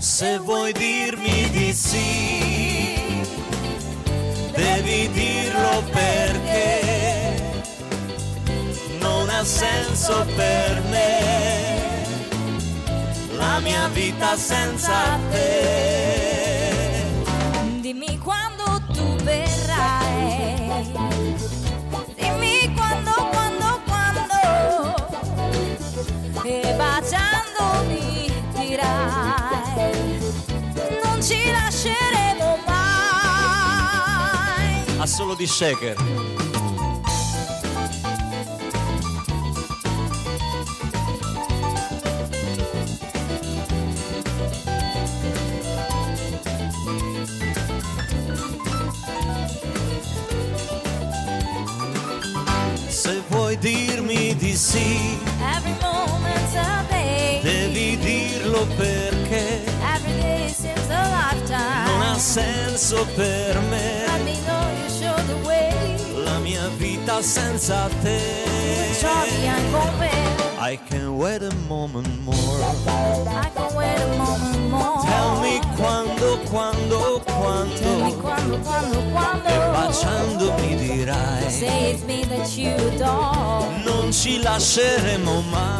Se vuoi dirmi di sì, devi dirlo perché non ha senso per me la mia vita senza te. Dimmi quando tu verrai, dimmi quando, e baciandomi dirai non ci lasceremo mai. Assolo di Shaker. Se vuoi dirmi di sì, Every moment's a day, devi dirlo perché every day seems a lifetime. non ha senso per me Let me know you show the way. la mia vita senza te. Trovi con me. I can wait a moment more. I can wait a moment more. Tell me quando, Tell me quando. e baciandomi dirai Say it's me that you adore. non ci lasceremo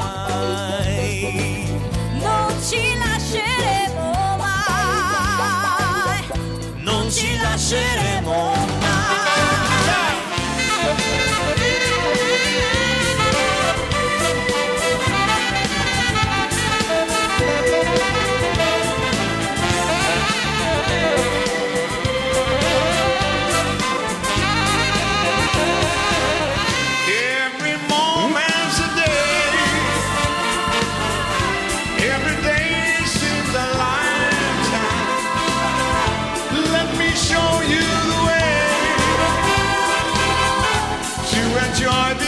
mai. Non ci lasceremo mai. Non ci lasceremo mai. Every moment's a day. Every day seems a lifetime. Let me show you the way to enjoy